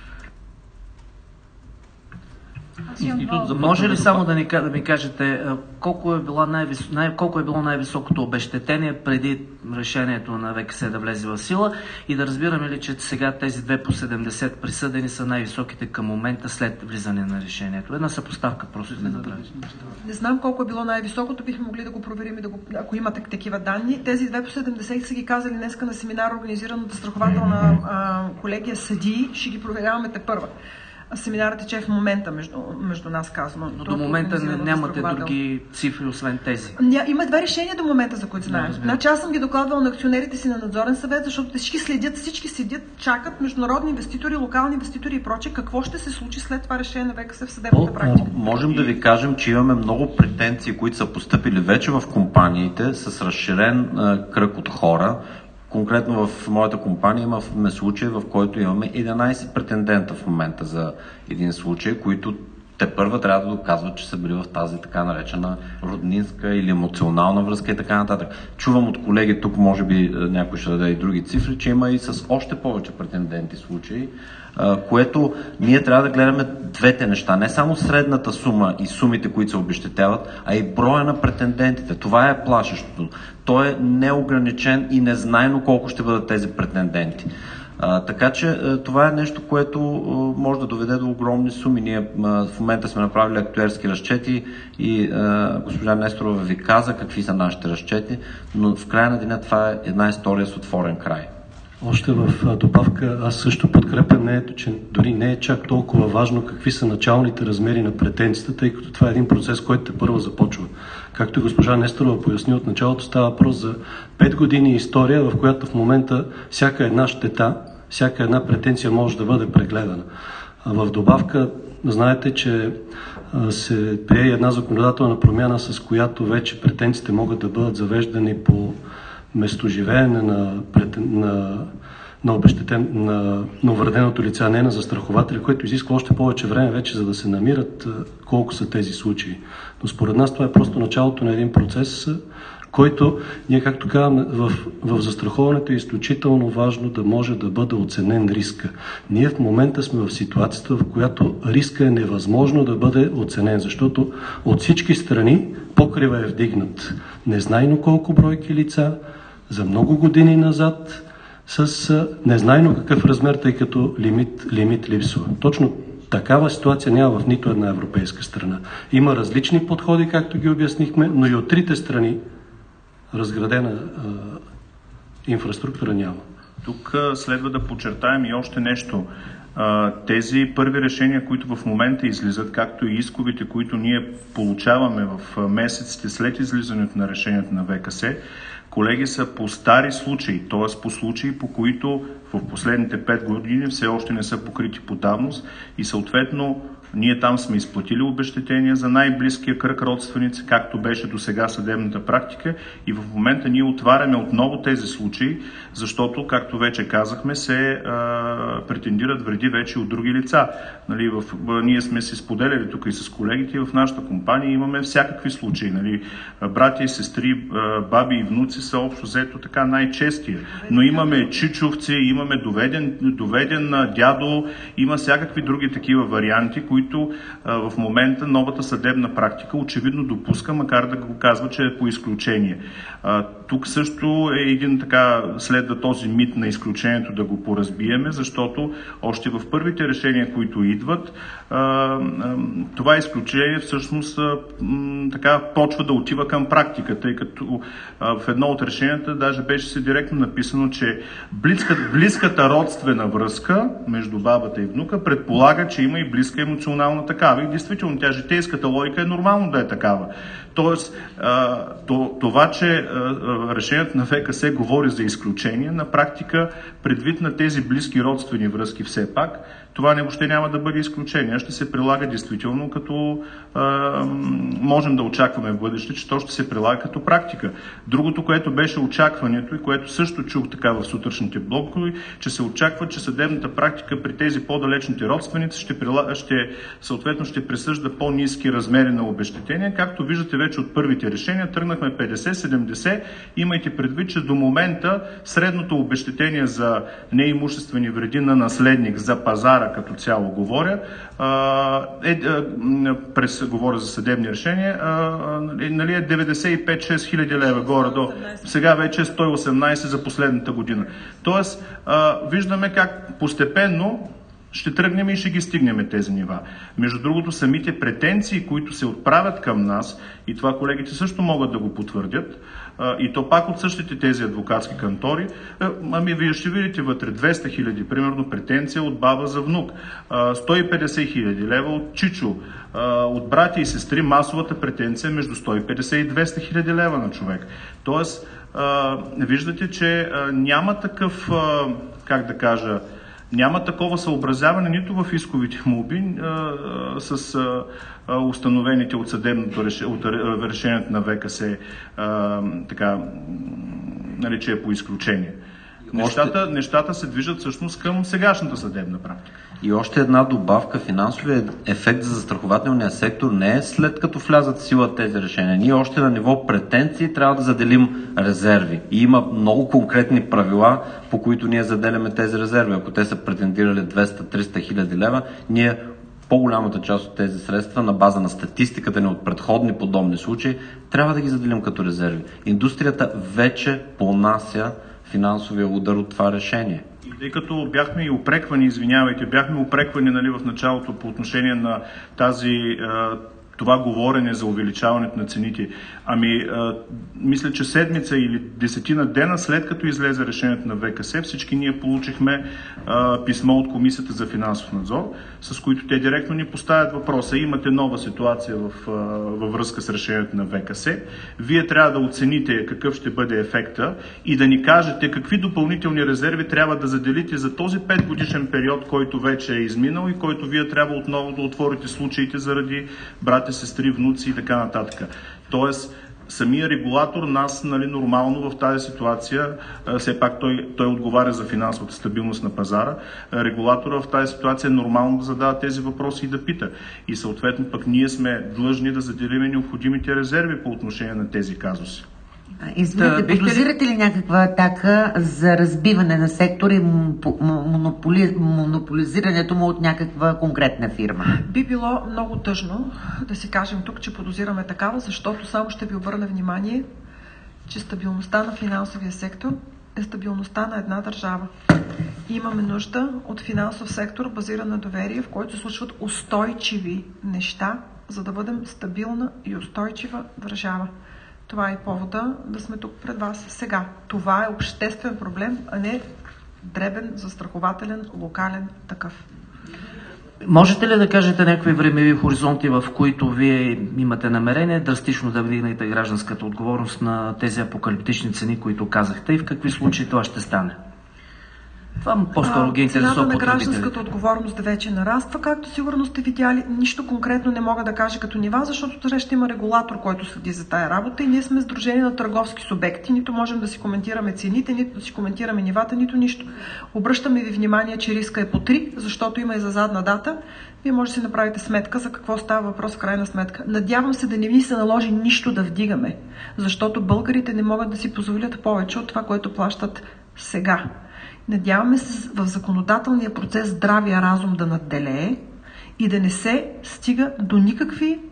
Може ли само да, ни, да ми кажете колко е, било най-вис... най... колко е било най-високото обезщетение преди решението на В К С да влезе в сила и да разбираме ли, че сега тези две по седемдесет присъдени са най-високите към момента след влизане на решението? Една съпоставка просто да направим. Не знам колко е било най-високото, бихме могли да го проверим и да го, ако имате такива данни. Тези две по седемдесет са ги казали днеска на семинар, организиран от застрахователна а, колегия съдии. Ще ги проверяваме те първа. Семинарът тече в момента между, между нас, казано. Но до момента не, нямате други цифри, освен тези. Ня, има две решения до момента, за които знаем. Значи аз съм ги докладвала на акционерите си на надзорен съвет, защото всички следят, всички седят, чакат международни инвеститори, локални инвеститори и прочее. Какво ще се случи след това решение на В К С в съдебната практика? Можем да ви кажем, че имаме много претенции, които са постъпили вече в компаниите с разширен а, кръг от хора. Конкретно в моята компания имаме случай, в който имаме единадесет претендента в момента за един случай, които те първа трябва да доказват, че са били в тази така наречена роднинска или емоционална връзка и така нататък. Чувам от колеги, тук може би някой ще даде и други цифри, че има и с още повече претенденти случаи, което ние трябва да гледаме двете неща. Не само средната сума и сумите, които се обезщетяват, а и броя на претендентите. Това е плашещото. Той е неограничен и незнайно колко ще бъдат тези претенденти. А, така че а, това е нещо, което а, може да доведе до огромни суми. Ние а, в момента сме направили актуерски разчети и а, госпожа Несторова ви каза какви са нашите разчети, но в края на деня това е една история с отворен край. Още в добавка, аз също подкрепям мнението, че дори не е чак толкова важно какви са началните размери на претенцията, тъй като това е един процес, който те първо започва. Както и госпожа Несторова поясни от началото, става въпрос за пет години история, в която в момента всяка една щета, всяка една претенция може да бъде прегледана. А в добавка, знаете, че се прие една законодателна промяна, с която вече претенциите могат да бъдат завеждани по местоживеене на, на, на, обещетен, на, на увреденото лице, а не на застрахователя, което изисква още повече време вече, за да се намират колко са тези случаи. Но според нас това е просто началото на един процес, който ние, както казваме, в, в застраховането е изключително важно да може да бъде оценен риска. Ние в момента сме в ситуацията, в която риска е невъзможно да бъде оценен, защото от всички страни покрива е вдигнат. Незнайно колко бройки лица, за много години назад, с незнайно какъв размер, тъй като лимит, лимит липсва. Точно такава ситуация няма в нито една европейска страна. Има различни подходи, както ги обяснихме, но и от трите страни разградена а, инфраструктура няма. Тук следва да подчертаем и още нещо. Тези първи решения, които в момента излизат, както и исковите, които ние получаваме в месеците след излизането на решението на В К С, колеги, са по стари случаи, т.е. по случаи, по които в последните пет години все още не са покрити по давност и съответно Ние там сме изплатили обезщетения за най-близкия кръг родственици, както беше до сега съдебната практика, и в момента ние отваряме отново тези случаи, защото, както вече казахме, се а, претендират вреди вече от други лица. Нали, в, ние сме се споделяли тук и с колегите, и в нашата компания имаме всякакви случаи. Нали, братя и сестри, баби и внуци са общо взето така най-честия. Но имаме чичовци, имаме доведен, доведен дядо, има всякакви други такива варианти, които а, в момента новата съдебна практика очевидно допуска, макар да го казва, че е по изключение. А, тук също е един така, следва този мит на изключението да го поразбиеме, защото още в първите решения, които идват, а, а, това изключение всъщност а, м, така почва да отива към практика, тъй като а, в едно от решенията даже беше се директно написано, че близката, близката родствена връзка между бабата и внука предполага, че има и близка емоционална такава. И действително тя житейската логика е нормално да е такава. Тоест, това, че решението на В К С говори за изключение, на практика, предвид на тези близки родствени връзки все пак, това не въобще няма да бъде изключение. Ще се прилага действително като а, можем да очакваме в бъдеще, че то ще се прилага като практика. Другото, което беше очакването и което също чух така в сутрешните блокове, че се очаква, че съдебната практика при тези по-далечните родственици ще, прилага, ще съответно ще присъжда по-ниски размери на обезщетения. Както виждате вече от първите решения, тръгнахме петдесет седемдесет. Имайте предвид, че до момента средното обезщетение за неимуществени вреди на наследник за пазара като цяло говоря, е, през, говоря за съдебни решения, нали, е деветдесет и пет шест хиляди лева горе-долу. Сега вече е сто и осемнадесет за последната година. Тоест, виждаме как постепенно ще тръгнем и ще ги стигнем тези нива. Между другото, самите претенции, които се отправят към нас, и това колегите също могат да го потвърдят, и то пак от същите тези адвокатски кантори, ами вие ще видите вътре двеста хиляди, примерно претенция от баба за внук, сто и петдесет хиляди лева от чичо, от братя и сестри масовата претенция между сто и петдесет и двеста хиляди лева на човек. Тоест, виждате, че няма такъв, как да кажа, няма такова съобразяване нито в исковите молби с а, установените от съдебното решение, от решението на В К С, а, така, нарече е по изключение. Нещата, още... нещата се движат всъщност към сегашната съдебна практика. И още една добавка, финансовият ефект за застрахователния сектор не е след като влязат в сила тези решения. Ние още на ниво претенции трябва да заделим резерви. И има много конкретни правила, по които ние заделяме тези резерви. Ако те са претендирали двеста до триста хиляди лева, ние по-голямата част от тези средства на база на статистиката ни от предходни подобни случаи трябва да ги заделим като резерви. Индустрията вече понася финансовия удар от това решение. Тъй като бяхме и упреквани, извинявайте, бяхме упреквани, нали, в началото по отношение на тази, това говорене за увеличаването на цените. Ами, а, мисля, че седмица или десетина дена след като излезе решението на В К С, всички ние получихме а, писмо от Комисията за финансов надзор, с които те директно ни поставят въпроса. Имате нова ситуация в, а, във връзка с решението на В К С. Вие трябва да оцените какъв ще бъде ефекта и да ни кажете какви допълнителни резерви трябва да заделите за този пет годишен период, който вече е изминал и който вие трябва отново да отворите случаите заради брати, сестри, внуци и така нататък. Тоест, самия регулатор нас, нали, нормално в тази ситуация, все пак той, той отговаря за финансовата стабилност на пазара, регулатора в тази ситуация е нормално да задава тези въпроси и да пита. И съответно пък ние сме длъжни да заделим необходимите резерви по отношение на тези казуси. Извинете, да, подозирате ли някаква атака за разбиване на сектора и монополи... монополизирането му от някаква конкретна фирма? Би било много тъжно да си кажем тук, че подозираме такава, защото само ще ви обърна внимание, че стабилността на финансовия сектор е стабилността на една държава. И имаме нужда от финансов сектор, базиран на доверие, в който се случват устойчиви неща, за да бъдем стабилна и устойчива държава. Това е повода да сме тук пред вас сега. Това е обществен проблем, а не дребен, застрахователен, локален такъв. Можете ли да кажете някакви времеви хоризонти, в които вие имате намерение драстично да вдигнете гражданската отговорност на тези апокалиптични цени, които казахте, и в какви случаи това ще стане? Това по-скоро ги интересува потребителите. потребителите. Цената на гражданската отговорност вече нараства, както сигурно сте видяли. Нищо конкретно не мога да кажа като нива, защото трябва ще има регулатор, който следи за тая работа и ние сме сдружение на търговски субекти. Нито можем да си коментираме цените, нито да си коментираме нивата, нито нищо. Обръщаме ви внимание, че риска е по три, защото има и за задна дата. Вие може да си направите сметка за какво става въпрос в крайна сметка. Надявам се да не ни се наложи нищо да вдигаме, защото българите не могат да си позволят повече от това, което плащат сега. Надяваме се в законодателния процес здравия разум да надделее и да не се стига до никакви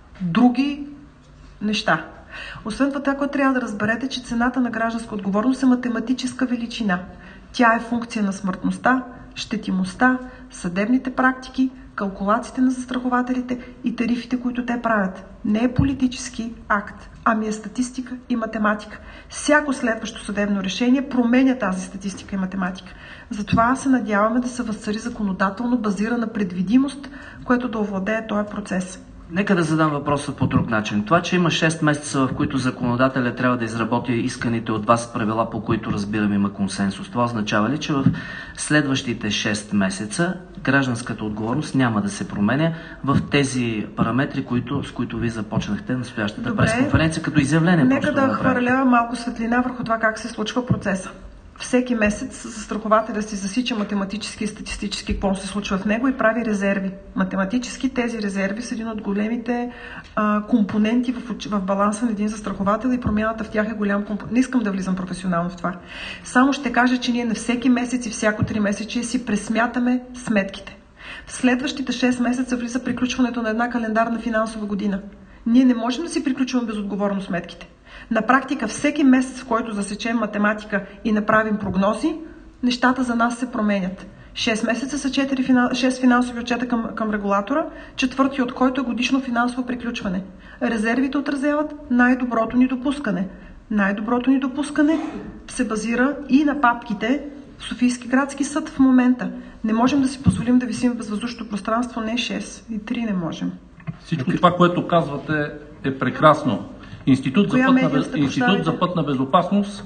други неща. Освен това, това, което трябва да разберете, че цената на гражданска отговорност е математическа величина. Тя е функция на смъртността, щетимостта, съдебните практики, калкулациите на застрахователите и тарифите, които те правят. Не е политически акт, ами е статистика и математика. Всяко следващо съдебно решение променя тази статистика и математика. Затова се надяваме да се възцари законодателно базирана предвидимост, което да овладее този процес. Нека да задам въпроса по друг начин. Това, че има шест месеца, в които законодателя трябва да изработи исканите от вас правила, по които разбирам има консенсус, това означава ли, че в следващите шест месеца гражданската отговорност няма да се променя в тези параметри, които, с които ви започнахте настоящата пресконференция, като изявление? Нека да хвърля малко светлина върху това как се случва процеса. Всеки месец застрахователя си засича математически и статистически какво се случва в него и прави резерви. Математически тези резерви са един от големите а, компоненти в, в баланса на един застраховател и промяната в тях е голям компонент. Не искам да влизам професионално в това. Само ще кажа, че ние на всеки месец и всяко три месече си пресмятаме сметките. В следващите шест месеца влиза приключването на една календарна финансова година. Ние не можем да си приключваме безотговорно сметките. На практика всеки месец, в който засечем математика и направим прогнози, нещата за нас се променят. шест месеца са шест финансови отчета към, към регулатора, четвърти от който е годишно финансово приключване. Резервите отразяват най-доброто ни допускане. Най-доброто ни допускане се базира и на папките в Софийски градски съд в момента. Не можем да си позволим да висим в безвъздушното пространство, не шест и три не можем. Всичко това, което казвате, е прекрасно. Институт за, пътна, институт за пътна безопасност.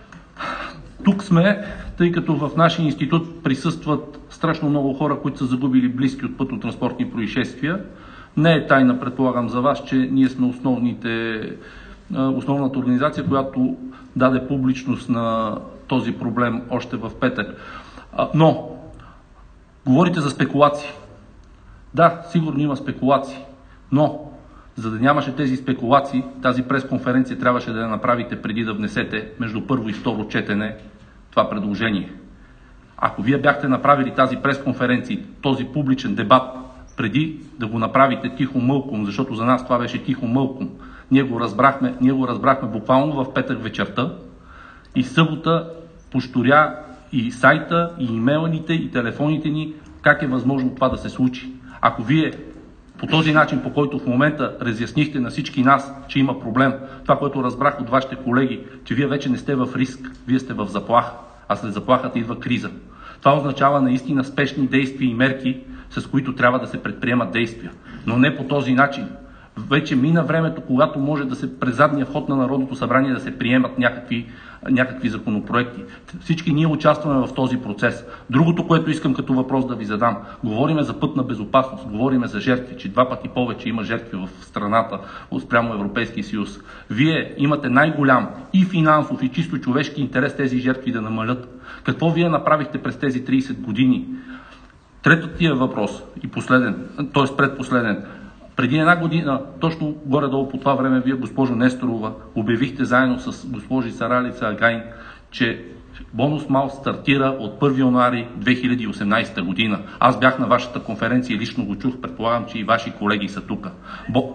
Тук сме, тъй като в нашия институт присъстват страшно много хора, които са загубили близки от пътно-транспортни происшествия. Не е тайна, предполагам за вас, че ние сме основните, основната организация, която даде публичност на този проблем още в петък. Но, говорите за спекулации. Да, сигурно има спекулации, но за да нямаше тези спекулации, тази пресконференция трябваше да я направите преди да внесете между първо и второ четене това предложение. Ако вие бяхте направили тази пресконференция, този публичен дебат преди да го направите тихо мълком, защото за нас това беше тихо мълком, ние го разбрахме, ние го разбрахме буквално в петък вечерта и събота пощуря и сайта, и имейлите, и телефоните ни, как е възможно това да се случи. Ако вие по този начин, по който в момента разяснихте на всички нас, че има проблем, това, което разбрах от вашите колеги, че вие вече не сте в риск, вие сте в заплаха, а след заплахата идва криза. Това означава наистина спешни действия и мерки, с които трябва да се предприемат действия. Но не по този начин. Вече мина времето, когато може да се през задния вход на Народното събрание да се приемат някакви, някакви законопроекти. Всички ние участваме в този процес. Другото, което искам като въпрос да ви задам. Говориме за пътна безопасност, говориме за жертви, че два пъти повече има жертви в страната спрямо Европейския съюз. Вие имате най-голям и финансов, и чисто човешки интерес тези жертви да намалят. Какво вие направихте през тези трийсет години? Третият въпрос и последен, т.е. предпоследен. Преди една година, точно горе-долу по това време, вие, госпожо Несторова, обявихте заедно с госпожи Саралица Агайн, че бонус мал стартира от първи януари две хиляди и осемнадесета година. Аз бях на вашата конференция и лично го чух, предполагам, че и ваши колеги са тук. Бо...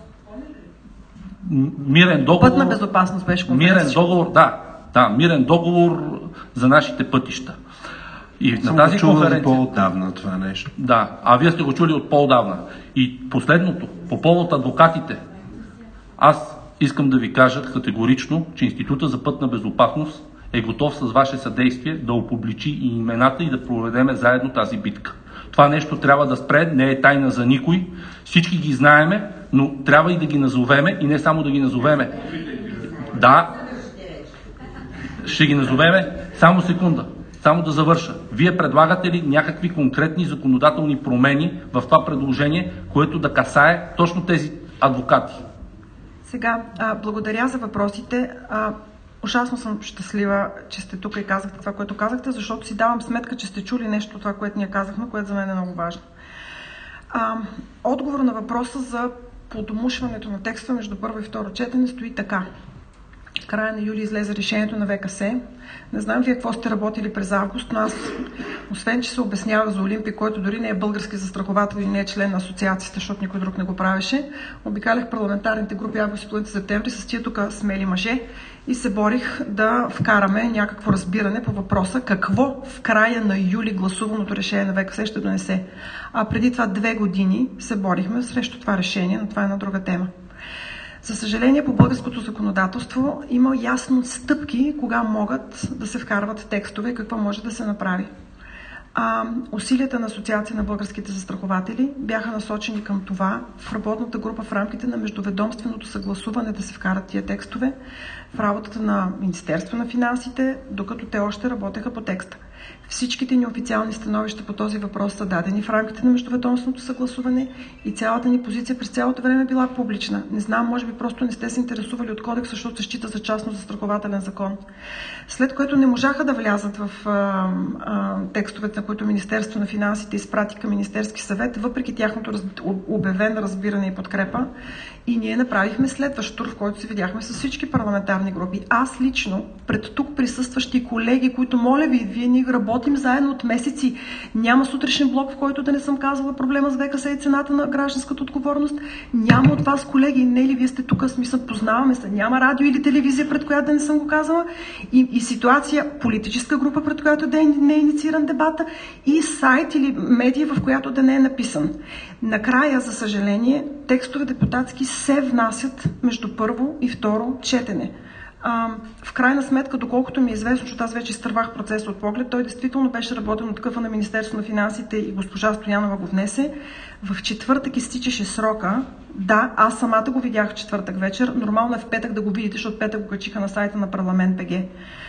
Мирен договор... Пътна безопасност беше конференция. Мирен договор, да, да, мирен договор за нашите пътища. И Съм на тази чул конференция... по-отдавна това нещо. Да, а вие сте го чули от по-отдавна. И последното, по повод адвокатите, аз искам да ви кажа категорично, че Института за пътна безопасност е готов с ваше съдействие да опубличи и имената и да проведеме заедно тази битка. Това нещо трябва да спре, не е тайна за никой. Всички ги знаеме, но трябва и да ги назовеме и не само да ги назовеме. Да, ще ги назовеме. Само секунда. Само да завърша. Вие предлагате ли някакви конкретни законодателни промени в това предложение, което да касае точно тези адвокати? Сега, а, благодаря за въпросите. А, ужасно съм щастлива, че сте тук и казахте това, което казахте, защото си давам сметка, че сте чули нещо от това, което ние казахме, което за мен е много важно. А, отговор на въпроса за подомушването на текста между първо и второ четене стои така. В края на юли излезе решението на ВКС. Не знам вие какво сте работили през август, но аз, освен че се обяснявах за Олимпи, който дори не е български застраховател и не е член на асоциацията, защото никой друг не го правеше, обикалях парламентарните групи август и септември с тия тук смели мъже и се борих да вкараме някакво разбиране по въпроса какво в края на юли гласуваното решение на ВКС ще донесе. А преди това две години се борихме срещу това решение, но това е една друга тема. За съжаление, по българското законодателство има ясно стъпки, кога могат да се вкарват текстове и какво може да се направи. А, усилията на Асоциация на българските застрахователи бяха насочени към това в работната група в рамките на междуведомственото съгласуване да се вкарат тия текстове в работата на Министерство на финансите, докато те още работеха по текста. Всичките ни официални становища по този въпрос са дадени в рамките на междуведомственото съгласуване и цялата ни позиция през цялото време е била публична. Не знам, може би просто не сте се интересували от кодекса, защото се счита за частно застрахователен закон. След което не можаха да влязат в а, а, текстовете, на които Министерство на финансите изпрати към Министерски съвет, въпреки тяхното раз... обявено разбиране и подкрепа. И ние направихме следващ тур, в който се видяхме с всички парламентарни групи. Аз лично, пред тук присъстващи колеги, които, моля ви, вие ние работим заедно от месеци. Няма сутрешен блок, в който да не съм казвала проблема с ВКС и цената на гражданската отговорност. Няма от вас, колеги, не ли вие сте тук, смисъл, познаваме се. Няма радио или телевизия, пред която да не съм го казала. И, и ситуация, политическа група, пред която да не е иницииран дебата, и сайт или медия, в която да не е написан. Накрая, за съжаление, текстове депутатски се внасят между първо и второ четене. А, в крайна сметка, доколкото ми е известно, защото аз вече изтървах процеса от поглед, той действително беше работен от къфа на Министерство на финансите и госпожа Стоянова го внесе. В четвъртък изтичаше срока. Да, аз самата го видях в четвъртък вечер. Нормално е в петък да го видите, защото петък го качиха на сайта на парламент точка бг.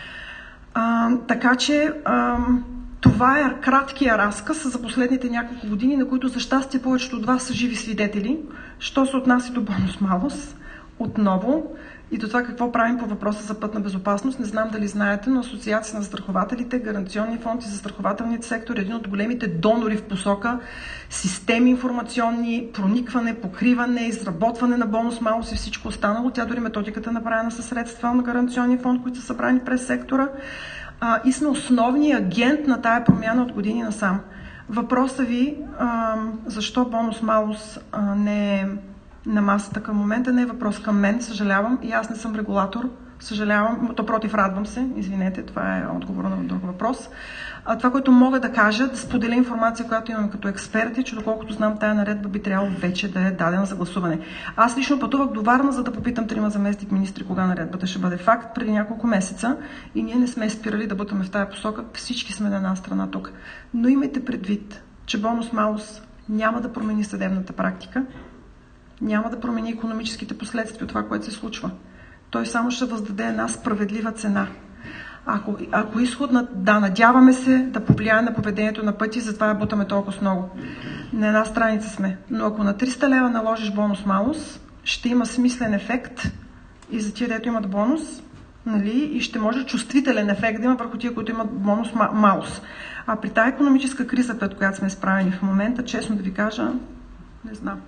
Така че а, това е краткия разказ за последните няколко години, на които за щастие повечето от вас са живи свидетели. Що се отнася до бонус-малус, отново, и до това какво правим по въпроса за пътна безопасност. Не знам дали знаете, но Асоциация на застрахователите, Гаранционни фонд и застрахователният сектор е един от големите донори в посока системи информационни, проникване, покриване, изработване на бонус-малус и всичко останало. Тя дори методиката е направена със средства на Гаранционния фонд, които са събрани през сектора. А, и сме основният агент на тая промяна от години насам. Въпросът ви, а, защо бонус-малус а, не е на масата към момента, не е въпрос към мен, съжалявам, и аз не съм регулатор, съжалявам, то против, радвам се, извинете, това е отговор на друг въпрос. А, това, което мога да кажа, да споделя информация, която имаме като експерти, че доколкото знам, тая наредба би трябвало вече да е дадена за гласуване. Аз лично пътувах до Варна, за да попитам трима заместник министри кога наредбата ще бъде факт преди няколко месеца и ние не сме спирали да бутаме в тая посока, всички сме на една страна тук. Но имайте предвид, че бонус-малус няма да промени съдебната практика, няма да промени икономическите последствия от това, което се случва. Той само ще въздаде една справедлива цена. Ако, ако изходна, да, надяваме се да повлияе на поведението на пъти, затова я бутаме толкова много. На една страница сме. Но ако на триста лева наложиш бонус-малус, ще има смислен ефект и за тия, дето имат бонус, нали, и ще може чувствителен ефект да има върху тия, които имат бонус-малус. А при тази икономическа криза, пред която сме изправени в момента, честно да ви кажа, не знам.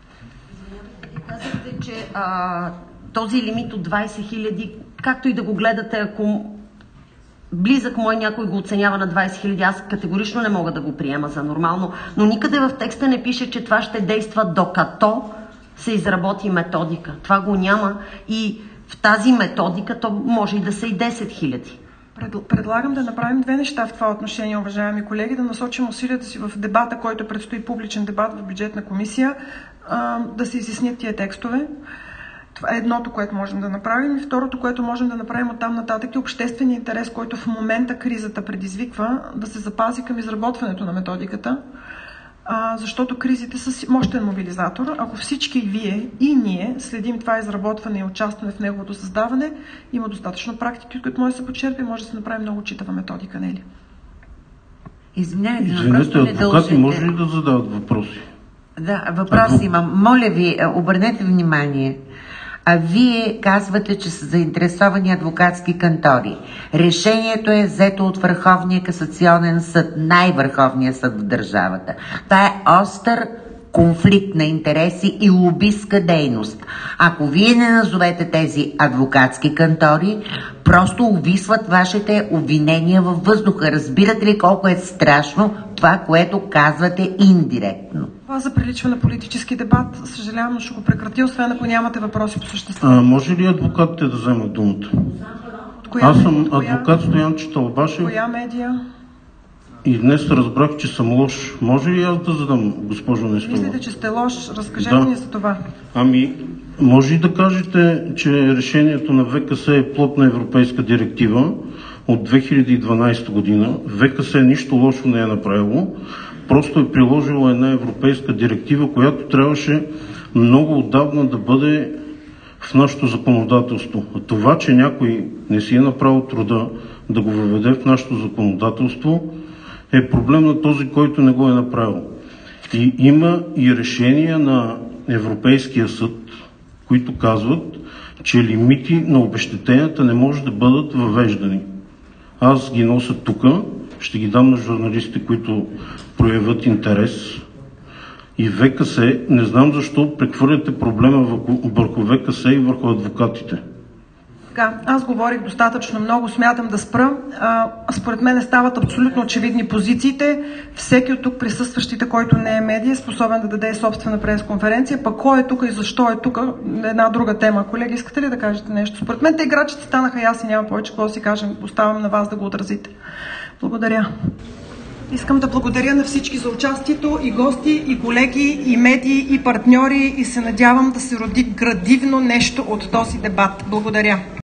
Казахте, че а, този лимит от двайсет хиляди, както и да го гледате, ако близък мой някой го оценява на двайсет хиляди, аз категорично не мога да го приема за нормално, но никъде в текста не пише, че това ще действа докато се изработи методика. Това го няма и в тази методика то може и да са и десет хиляди. Предлагам да направим две неща в това отношение, уважаеми колеги, да насочим усилията си в дебата, който предстои публичен дебат в бюджетна комисия, да се изяснят тия текстове. Това е едното, което можем да направим. И второто, което можем да направим оттам нататък, е обществения интерес, който в момента кризата предизвиква, да се запази към изработването на методиката, защото кризите са мощен мобилизатор. Ако всички вие и ние следим това изработване и участваме в неговото създаване, има достатъчно практики, от които може да се почерпи и може да се направи много читава методика, не ли? Извинявайте, Извинете, адвокати може ли да задават въпроси? Да, въпрос Адвок... имам. Моля ви, обърнете внимание. А вие казвате, че са заинтересовани адвокатски кантори. Решението е взето от Върховния касационен съд, най-върховния съд в държавата. Това е остър конфликт на интереси и лобистка дейност. Ако вие не назовете тези адвокатски кантори, просто увисват вашите обвинения във въздуха. Разбирате ли колко е страшно това, което казвате индиректно? Това заприличва на политически дебат. Съжалявам, но ще го прекратя, освен ако нямате въпроси по същество. А, може ли адвокатите да вземат думата? Аз съм адвокат Стоян Чаталбашев. Коя медия? И днес разбрах, че съм лош. Може ли аз да задам, госпожо Несторова? Мислите, че сте лош? Разкажете да. ни за това. Ами, може ли да кажете, че решението на ВКС е плод на европейска директива от две хиляди и дванадесета година? ВКС нищо лошо не е направило. Просто е приложила една европейска директива, която трябваше много отдавна да бъде в нашето законодателство. А това, че някой не си е направил труда да го въведе в нашето законодателство, е проблем на този, който не го е направил. И има и решения на Европейския съд, които казват, че лимити на обезщетенията не може да бъдат въвеждани. Аз ги нося тук, ще ги дам на журналистите, които проявят интерес. И ВКС, не знам защо прехвърляте проблема върху ВКС и върху адвокатите. Така, аз говорих достатъчно много, смятам да спра. А, според мен стават абсолютно очевидни позициите. Всеки от тук присъстващите, който не е медия, е способен да даде собствена пресконференция. Пък кой е тук и защо е тук, една друга тема. Колеги, искате ли да кажете нещо? Според мен те играчите станаха ясни, няма повече какво да си кажем. Оставам на вас да го отразите. Благодаря. Искам да благодаря на всички за участието, и гости, и колеги, и медии, и партньори, и се надявам да се роди градивно нещо от този дебат. Благодаря.